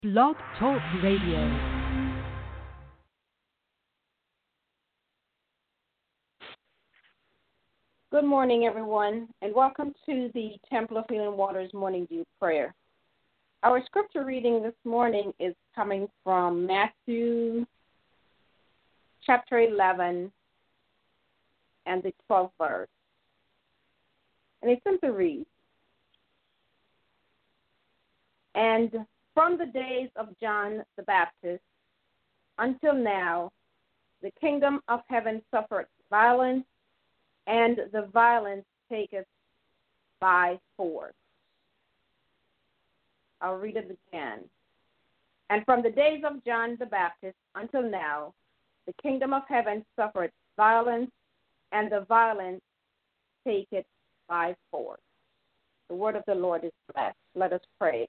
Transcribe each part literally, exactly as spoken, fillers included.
Blog Talk Radio. Good morning, everyone, and welcome to the Temple of Healing Waters Morning Dew Prayer. Our scripture reading this morning is coming from Matthew chapter eleven and the twelfth verse. And it simply reads, "And from the days of John the Baptist until now, the kingdom of heaven suffered violence, and the violence taketh by force." I'll read it again. "And from the days of John the Baptist until now, the kingdom of heaven suffered violence, and the violence taketh by force." The word of the Lord is blessed. Let us pray.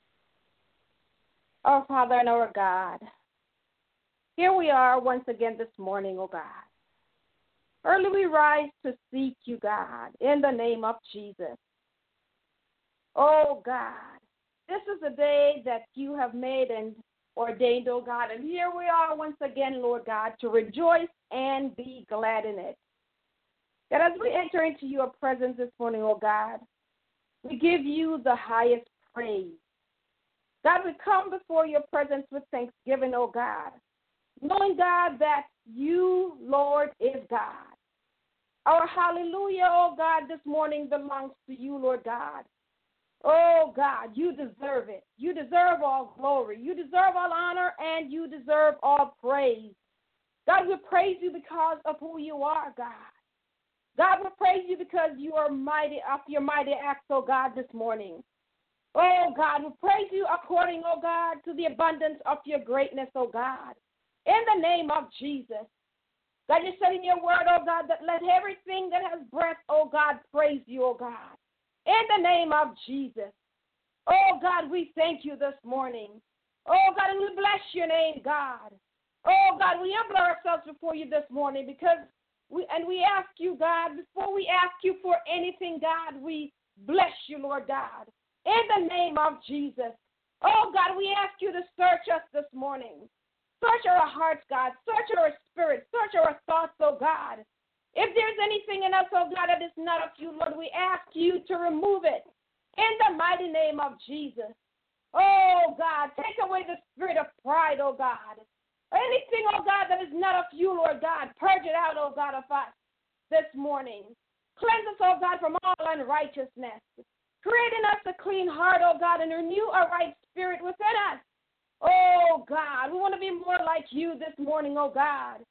Our Father and our God, here we are once again this morning, O God. Early we rise to seek you, God, in the name of Jesus. Oh, God, this is the day that you have made and ordained, oh, God, and here we are once again, Lord God, to rejoice and be glad in it. That as we enter into your presence this morning, oh, God, we give you the highest praise. God, we come before your presence with thanksgiving, oh, God, knowing, God, that you, Lord, is God. Our hallelujah, oh God, this morning belongs to you, Lord God. Oh God, you deserve it. You deserve all glory. You deserve all honor, and you deserve all praise. God, we praise you because of who you are, God. God, we praise you because you are mighty, of your mighty acts, oh God, this morning. Oh God, we praise you according, oh God, to the abundance of your greatness, oh God. In the name of Jesus. God, you said in your word, oh God, that let everything that has breath, oh God, praise you, oh God. In the name of Jesus. Oh God, we thank you this morning. Oh God, and we bless your name, God. Oh God, we humble ourselves before you this morning because we, and we ask you, God, before we ask you for anything, God, we bless you, Lord God. In the name of Jesus. Oh God, we ask you to search us this morning. Search our hearts, God. Search our spirits. Search our thoughts, oh God. If there's anything in us, oh God, that is not of you, Lord, we ask you to remove it in the mighty name of Jesus. Oh God, take away the spirit of pride, oh God. Anything, oh God, that is not of you, Lord God, purge it out, oh God, of us this morning. Cleanse us, oh God, from all unrighteousness. Create in us a clean heart, oh God, and renew a right spirit within us. Oh, God, we want to be more like you this morning, oh, God.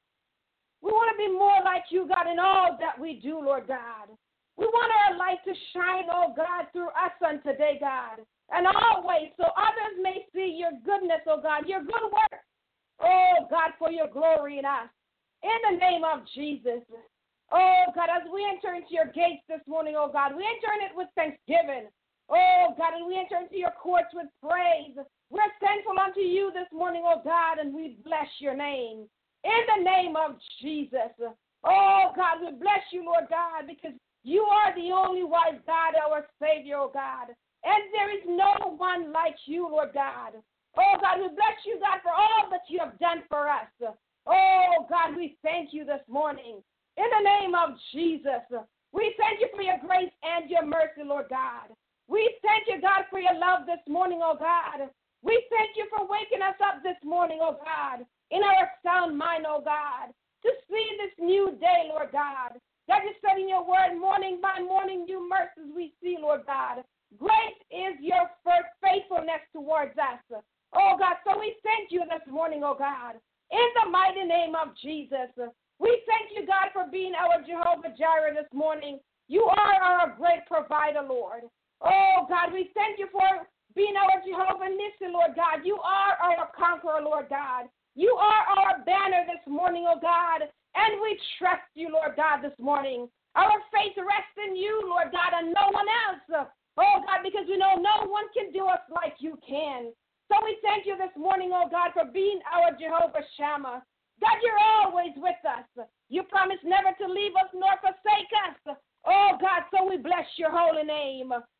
We want to be more like you, God, in all that we do, Lord God. We want our light to shine, oh, God, through us on today, God, and always so others may see your goodness, oh, God, your good work, oh, God, for your glory in us. In the name of Jesus. Oh, God, as we enter into your gates this morning, oh, God, we enter in it with thanksgiving. Oh, God, and we enter into your courts with praise. We're thankful unto you this morning, oh God, and we bless your name. In the name of Jesus. Oh, God, we bless you, Lord God, because you are the only wise God, our Savior, oh God. And there is no one like you, Lord God. Oh, God, we bless you, God, for all that you have done for us. Oh, God, we thank you this morning. In the name of Jesus, we thank you for your grace and your mercy, Lord God. We thank you, God, for your love this morning, oh God. We thank you for waking us up this morning, oh God, in our sound mind, oh God, to see this new day, Lord God. God, you said in your word, morning by morning, new mercies we see, Lord God. Great is your faithfulness towards us. Oh God, so we thank you this morning, oh God, in the mighty name of Jesus. We thank you, God, for being our Jehovah Jireh this morning. You are our great provider, Lord. Oh God, we thank you for being our Jehovah Nissi, Lord God. You are our conqueror, Lord God. You are our banner this morning, oh God, and we trust you, Lord God, this morning. Our faith rests in you, Lord God, and no one else. Oh God, because we know no one can do us like you can. So we thank you this morning, oh God, for being our Jehovah Shammah. God, you're always with us. You promised never to leave us nor forsake us. Oh God, so we bless your holy name.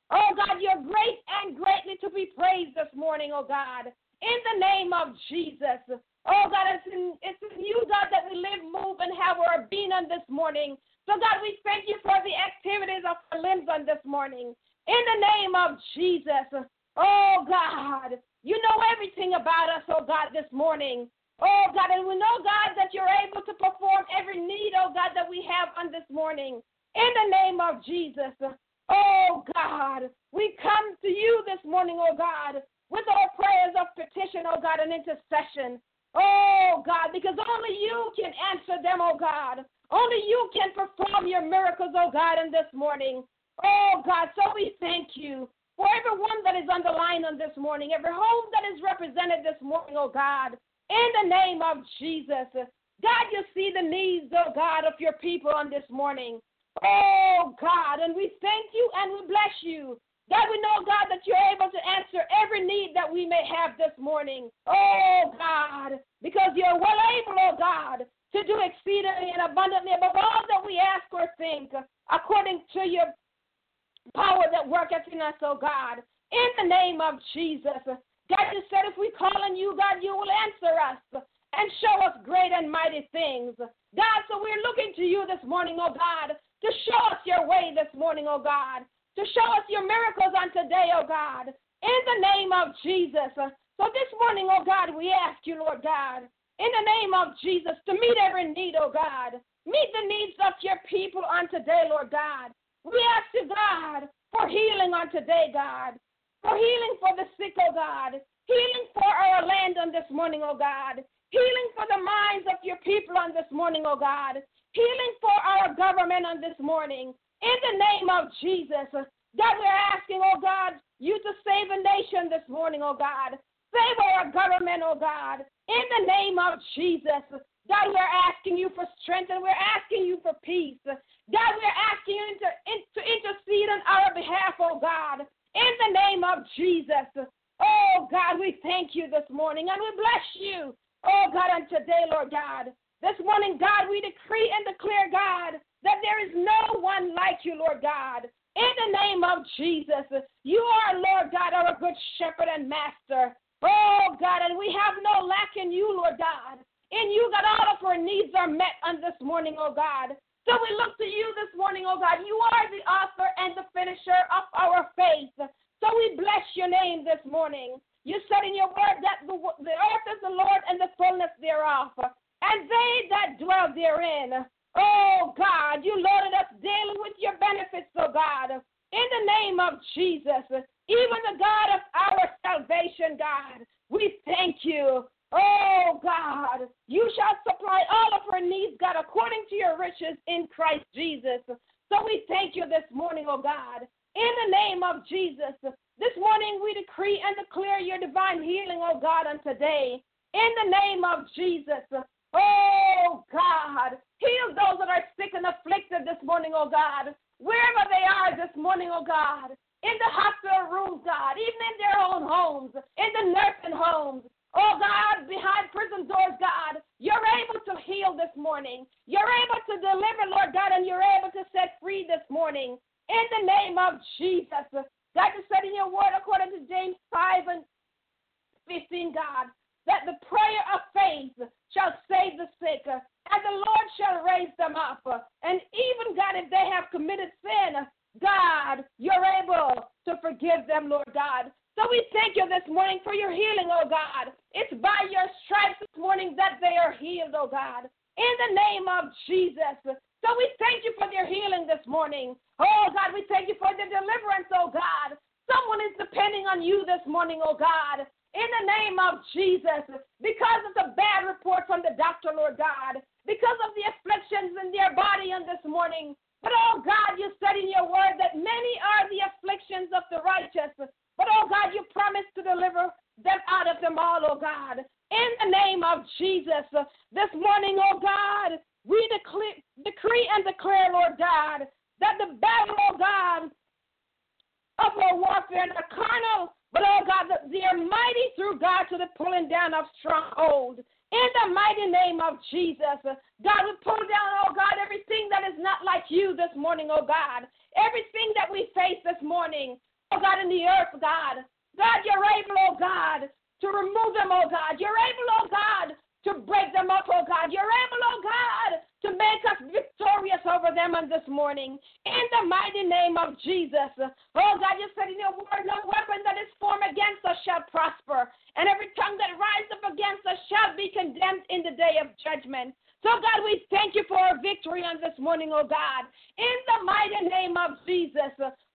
Oh, God, you're great and greatly to be praised this morning, oh, God, in the name of Jesus. Oh, God, it's in, it's in you, God, that we live, move, and have our being on this morning. So, God, we thank you for the activities of our limbs on this morning. In the name of Jesus. Oh, God, you know everything about us, oh, God, this morning. Oh, God, and we know, God, that you're able to perform every need, oh, God, that we have on this morning. In the name of Jesus. Oh, God, we come to you this morning, oh, God, with our prayers of petition, oh, God, and intercession. Oh, God, because only you can answer them, oh, God. Only you can perform your miracles, oh, God, in this morning. Oh, God, so we thank you for everyone that is on the line on this morning, every home that is represented this morning, oh, God, in the name of Jesus. God, you see the needs, oh, God, of your people on this morning. Oh, God, and we thank you and we bless you. God, we know, God, that you're able to answer every need that we may have this morning. Oh, God, because you're well able, oh, God, to do exceedingly and abundantly above all that we ask or think, according to your power that worketh in us, oh, God, in the name of Jesus. God, you said if we call on you, God, you will answer us and show us great and mighty things. God, so we're looking to you this morning, oh, God, to show us your way this morning, oh, God, to show us your miracles on today, oh, God, in the name of Jesus. So this morning, oh, God, we ask you, Lord God, in the name of Jesus, to meet every need, oh, God. Meet the needs of your people on today, Lord God. We ask you, God, for healing on today, God, for healing for the sick, oh, God, healing for our land on this morning, oh, God, healing for the minds of your people on this morning, oh, God, healing for our government on this morning. In the name of Jesus, God, we're asking, oh, God, you to save a nation this morning, oh, God. Save our government, oh, God, in the name of Jesus. God, we're asking you for strength and we're asking you for peace. God, we're asking you to, to intercede on our behalf, oh, God, in the name of Jesus. Oh, God, we thank you this morning and we bless you, oh, God, on today, Lord God. This morning, God, we decree and declare, God, that there is no one like you, Lord God. In the name of Jesus, you are, Lord God, our good shepherd and master. Oh, God, and we have no lack in you, Lord God. In you, God, all of our needs are met on this morning, oh, God. So we look to you this morning, oh, God. You are the author and the finisher of our faith. So we bless your name this morning. You said in your word that the, the earth is the Lord and the fullness thereof, and they that dwell therein. Oh, God, you loaded us daily with your benefits, oh, God, in the name of Jesus, even the God of our salvation, God. We thank you. Oh, God, you shall supply all of our needs, God, according to your riches in Christ Jesus. So we thank you this morning, oh, God, in the name of Jesus. This morning we decree and declare your divine healing, oh, God, on today, in the name of Jesus. Oh, God, heal those that are sick and afflicted this morning, oh, God, wherever they are this morning, oh, God, in the hospital rooms, God, even in their own homes, in the nursing homes, oh, God, behind prison doors, God, you're able to heal this morning. You're able to deliver, Lord God, and you're able to set free this morning in the name of Jesus. God, you said in your word, according to James five and fifteen, God, that the prayer of faith shall save the sick, and the Lord shall raise them up. And even, God, if they have committed sin, God, you're able to forgive them, Lord God. So we thank you this morning for your healing, oh, God. It's by your stripes this morning that they are healed, oh, God, in the name of Jesus. So we thank you for their healing this morning. Oh, God, we thank you for the deliverance, oh, God. Someone is depending on you this morning, oh, God, in the name of Jesus, because of the bad report from the doctor, Lord God, because of the afflictions in their body on this morning. But, oh, God, you said in your word that many are the afflictions of the righteous. But, oh, God, you promised to deliver them out of them all, oh, God. In the name of Jesus, this morning, oh, God, we declare, decree and declare, Lord God, that the battle, oh, God, of our warfare are carnal, but, oh, God, that they are mighty through God to the pulling down of strongholds. In the mighty name of Jesus, God, we pull down, oh, God, everything that is not like you this morning, oh, God. Everything that we face this morning, oh God, in the earth, God. God, you're able, oh God, to remove them, oh God. You're able, oh God, to break them up, oh God. You're able, oh God, to make us victorious over them on this morning. In the mighty name of Jesus. Oh God, you said in your word, no weapon that is formed against us shall prosper, and every tongue that rises up against us shall be condemned in the day of judgment. So God, we thank you for our victory on this morning, oh God. In the mighty name of Jesus.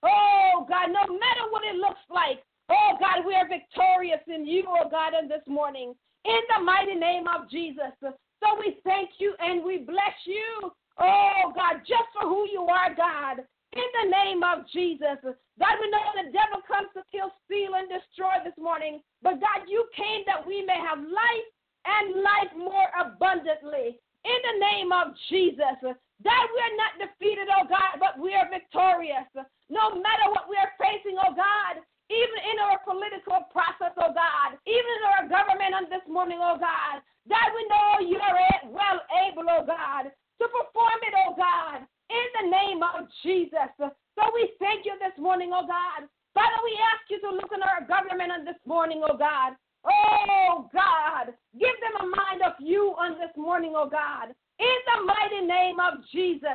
Oh God, no matter what it looks like, oh God, we are victorious in you, oh God, on this morning. In the mighty name of Jesus. So we thank you and we bless you, oh God, just for who you are, God. In the name of Jesus. God, we know the devil comes to kill, steal, and destroy this morning. But God, you came that we may have life and life more abundantly. In the name of Jesus. God, we are not defeated, oh God, but we are victorious. No matter what we are facing, oh God, even in our political process, oh God, even in our government on this morning, oh God, God, we know you're well able, oh God, to perform it, oh God, in the name of Jesus. So we thank you this morning, oh God. Father, we ask you to look in our government on this morning, oh God. Oh God, give them a mind of you on this morning, oh God, in the mighty name of Jesus.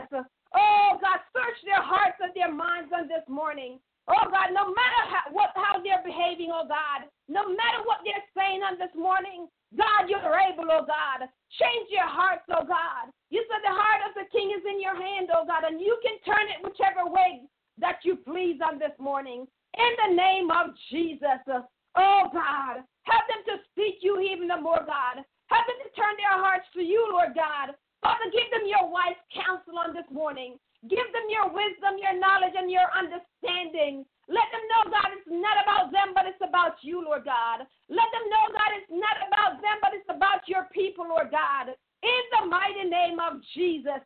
Oh God, search their hearts and their minds on this morning. Oh, God, no matter how, what, how they're behaving, oh, God, no matter what they're saying on this morning, God, you're able, oh, God. Change your hearts, oh, God. You said the heart of the king is in your hand, oh, God, and you can turn it whichever way that you please on this morning. In the name of Jesus, oh, God, help them to seek you even the more, God. Help them to turn their hearts to you, Lord God. Father, give them your wise counsel on this morning. Give them your wisdom, your knowledge, and your understanding. Let them know, God, it's not about them, but it's about you, Lord God. Let them know, God, it's not about them, but it's about your people, Lord God. In the mighty name of Jesus,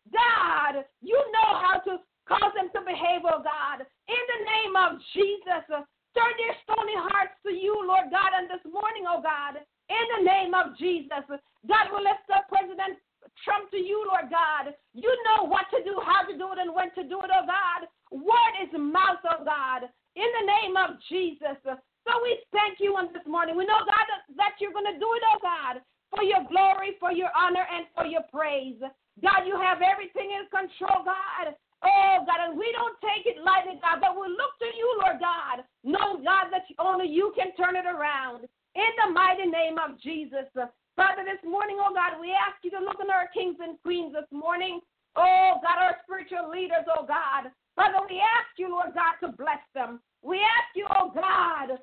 God, you know how to cause them to behave, oh God. In the name of Jesus, turn their stony hearts to you, Lord God, on this morning, oh God. In the name of Jesus, God will lift up President Trump to you, Lord God. You know what to do, how to do it, and when to do it, oh God. Word is mouth, oh God. In the name of Jesus. So we thank you on this morning. We know, God, that, that you're going to do it, oh God, for your glory, for your honor, and for your praise. God, you have everything in control, God. Oh, God, and we don't take it lightly, God, but we look to you, Lord God. Know, God, that only you can turn it around. In the mighty name of Jesus. Father, this morning, oh God, we ask you to look on our kings and queens this morning. Oh, God, our spiritual leaders, oh God. Father, we ask you, Lord God, to bless them. We ask you, oh God,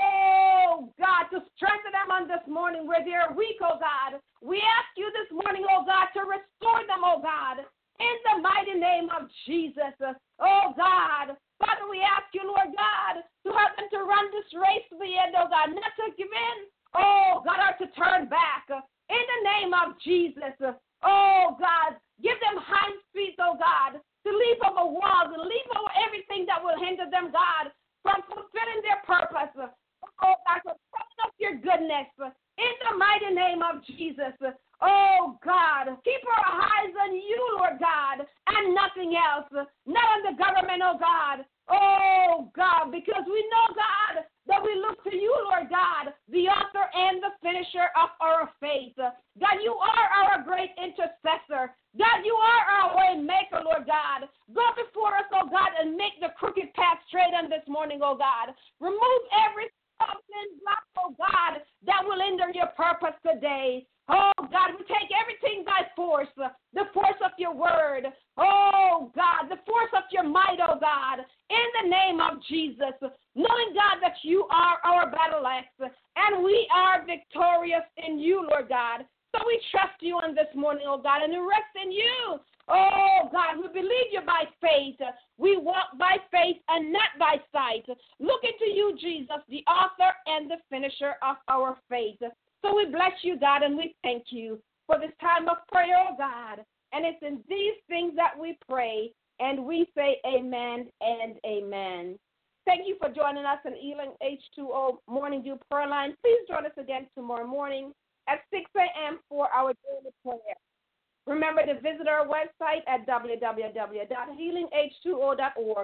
oh God, to strengthen them on this morning where they're weak, oh God. We ask you this morning, oh God, to restore them, oh God, in the mighty name of Jesus. Oh God, Father, we ask you, Lord God, to help them to run this race to the end, oh God, not to give in. Oh, God, or to turn back. In the name of Jesus. Oh, God, give them hind feet, oh, God, to leap over walls and leap over everything that will hinder them, God, from fulfilling their purpose. Oh, God, for telling us your goodness. In the mighty name of Jesus. Oh, God, keep our eyes on you, Lord God, and nothing else. Not on the government, oh, God. Oh, God, because we know, God, that we look to you, Lord God, the author and the finisher of our faith. God, you are our great intercessor. God, you are our way maker, Lord God. Go before us, oh God, and make the crooked path straight on this morning, oh God. Remove every stumbling block, oh God, that will hinder your purpose today. Oh, God, we take everything by force, the force of your word. Oh, God, the force of your might, oh, God, in the name of Jesus, knowing, God, that you are our battle axe, and we are victorious in you, Lord God. So we trust you on this morning, oh, God, and we rest in you. Oh, God, we believe you by faith. We walk by faith and not by sight. Look into you, Jesus, the author and the finisher of our faith. So we bless you, God, and we thank you for this time of prayer, oh God. And it's in these things that we pray, and we say amen and amen. Thank you for joining us in Healing H two O Morning Dew Prayer Line. Please join us again tomorrow morning at six a.m. for our daily prayer. Remember to visit our website at w w w dot healing h two o dot org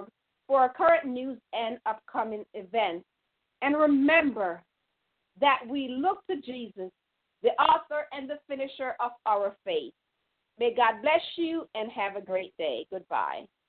for current news and upcoming events. And remember that we look to Jesus, the author and the finisher of our faith. May God bless you and have a great day. Goodbye.